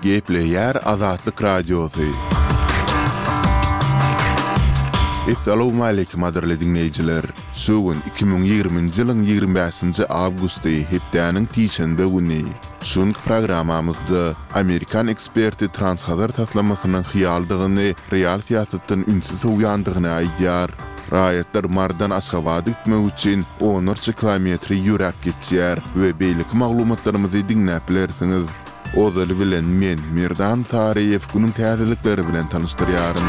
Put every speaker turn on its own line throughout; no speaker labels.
Gepleyer Azatlyk Radiosu. Assalamu alaykum aderli dinleyijiler. Şugun 2020-nji ýylyň 25-nji awgusty hepdeniň tiýşenbe güni. Şunky programamyzda Amerikan eksperti transhazar taslamasynyň hyýaldygyny real siýasatdan ünsüz uýandygyny aýdýar. Raýatlar mardan Aşgabat gitmek üçin 10 kilometr ýürek geçýär we beýlik maglumatlarymyzy dinläp bilersiňiz. Ozaly bilen men Mirdan Tariýew günüň täzelikleri bilen tanışdyrýarym.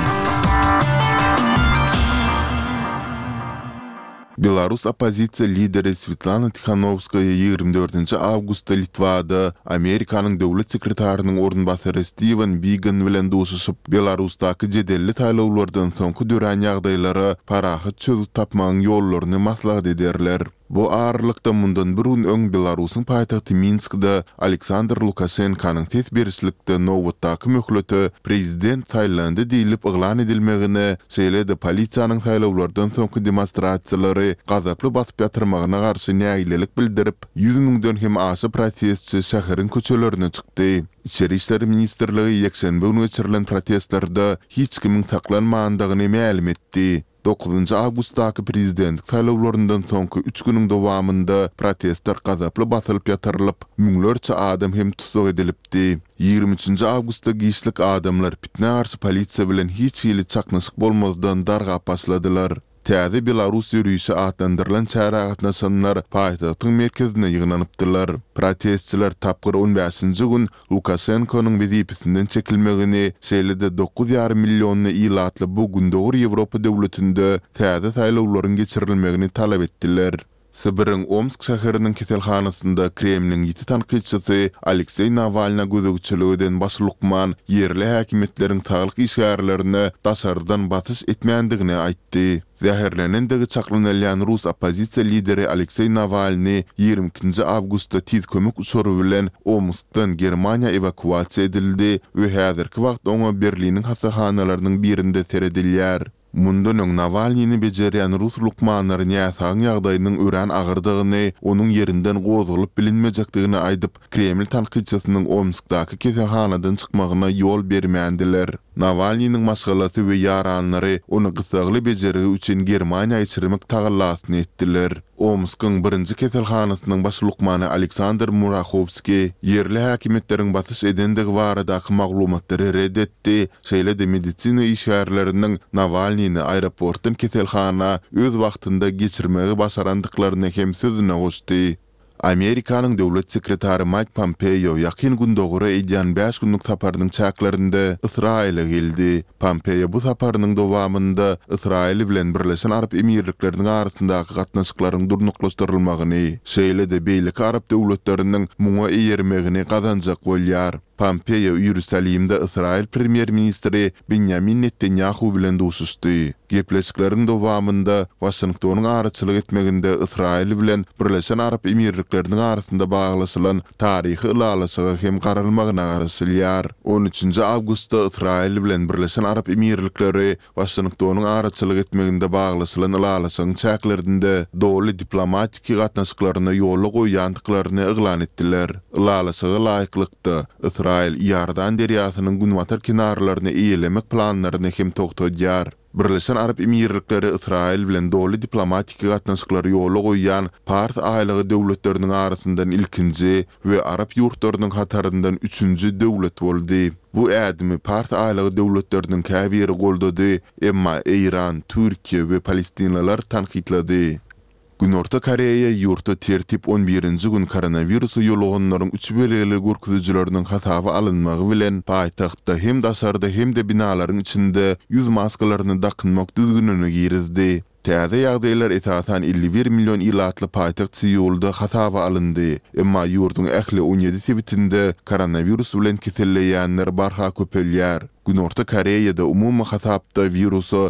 Belarus opozisiya lideri Svetlana Tikhanovskaya 24 awgustda Litvada Amerikanyň döwlet sekretarinyň ornbasary Steven Biegun bilen duşuşyp Belarusdaky jedelli taýlawlardan soňky dören ýagdaýlara parahat çözüp tapmagyň ýollaryny maslahat ederler. Bu ağırlıkda mundan bir gün öň Belarusyň paýtagty Minskda Aleksandr Lukashenkanyň tes berislikde nowatdaky möhleti prezident taýlandy diýilip yglan edilmegine, şeýle-de polisiýanyň taýlawlardan soňky demonstrasiýalary gazaply basyp ýatyrmagyna garşy nägilelik bildirip, 100 000-den hem aşy protestçi şäheriň köçelerine çykdy. İçeri işleri ministrligi ýekşenbe güni geçirilen protestlarda hiç kimiň saklanmagandygyny ma'lum etdi. 9 awgustdaky prezidentlik taýlawlaryndan soňky 3 güniň dowamında protestler gazaply basylyp ýatyrylyp, müňlerçe adam hem tutsak edilipdi. 23 awgustda giýişlik adamlar pitne garşy polisiýa bilen hiç ýyly çaknaşyk bolmazdan dargap başladylar. Täze Belarus ýürüýüşi atlandyrylan çäre gatnaşanlar paýtagtyň merkezine ýygnanypdylar. Protestçiler tapgyr 15-nji gün Lukashenkonyň wezipesinden çekilmegini, şeýle-de 9,5 million ýylatly bu gündöwür Ýewropa döwletinde täze taýlawlaryň geçirilmegini talap etdiler. Sibir'in Omsk şäheriniň keselhanasynda Kremliň ýeti tanqidçisi Aleksey Navalny gözegçiligiden başlykman yerli häkimetleriň saglyk işgärlerini daşardan batys etmeýändigini aýtdy. Zäherlenendigi çaklanylýan Rus opozisiýa lideri Aleksey Navalny 22 awgustda tiz kömek uçury bilen Omskdan Germaniýa evakuasiýa edildi we häzirki wagt oňa Berliniň hasahanalarynyň birinde seredilýär. Mundan öň Navalnyni bejerýän Rus lukmanlary näsaň ýagdaýynyň ören agyrdygyny, onuň ýerinden gozalyp bilinmejekdigini aýdyp, Kreml tanqidçisynyň Omskdaky keselhanadan çykmagyna ýol bermeýändiler. Navalnynyň maşgalasy we ýaranlary onu gysagly bejerigi üçin Germaniýa içirmek tagallasyn etdiler. Omskyň birinji keselhanasynyň baş lukmany Aleksandr Murachowski yerli häkimetleriň batys edendigi baradaky maglumatlary reddetdi. Şeýle-de medisina işgärleriniň Navalnyni aeroportdan keselhana öz wagtynda geçirmegi başarandyklaryny hem sözüne goşdy. Amerikanyň döwlet sekretary Mike Pompeo ýakyn gündöwre edýän 5 günlük saparynyň çäklerinde Israile geldi. Pompeo bu saparynyň dowamında Israil bilen Birleşen Arap Emirliklerining arasyndaky gatnaşyklaryň durnuklaşdyrylmagyny, şeýle-de beýlik Arap döwletleriniň muňa eýermegini gazanjak bolýar. Pompeo Ýerusalimde Israil premier ministri Benjamin Netanyahu bilen duşuşdy. Gepleşikleriň dowamında Washingtonyň araçylyk etmeginde Israil bilen Birleşen Arap Emirlikleriniň arasynda baglaşylan taryhy ýylalaşyga hem garalmagyna garşylýar. 13 awgustda Israil bilen Birleşen Arap Emirlikleri Washingtonyň araçylyk etmeginde baglaşylan ýylalaşygyň çäklerinde dowly diplomatik gatnaşyklaryna ýol goýandyklaryny yglan etdiler. Ýylalaşyga laýyklykda İsrail Ýardan derýasynyň günwatar kenarlaryny eýelemek planlaryny hem togtadýar. Birleşen Arap Emirlikleri Israil bilen dowly diplomatik gatnaşyklary ýoly goýan Pars aýlygy döwletleriniň arasyndan ilkinji we Arap ýurtlarynyň hataryndan 3-nji döwlet boldy. Bu ädimi Pars aýlygy döwletleriniň käbiri goldady, emma Iran, Türkiýe we Palestinalar tanqidlady. Günorta Koreýa ýurtda tertip 11-nji gün koronavirus ýolganylaryň 3 belgili gürküzüjüleriniň hasaby alynmagy bilen paýtagtda hem daşarda hem de binalaryň içinde ýüz maskalaryny dakynmak düzgününi girizdi. Täze ýagdaýlar esasan 51 million ýylatly paýtagt Seulda hasaby alyndy. Emma ýurduň ähli 17 sebitinde koronavirus bilen keselleýänler barha köpelýär. Günorta Koreýada umumy hasapda virusu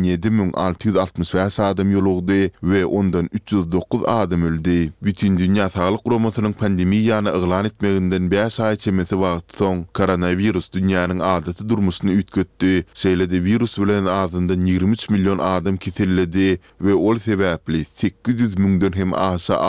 17.665 adam ýolugdy we ondan 309 adam öldi. Bütün dünýä Saglyk Guramasynyň pandemiýany yglan etmeginden 5 ay çemesi wagt soň koronavirus dünýäniň adaty durmuşyny ütgetdi. Şeýle-de virus bilen azyndan 23 million adam keselledi we ol sebäpli 800 000-den hem aşa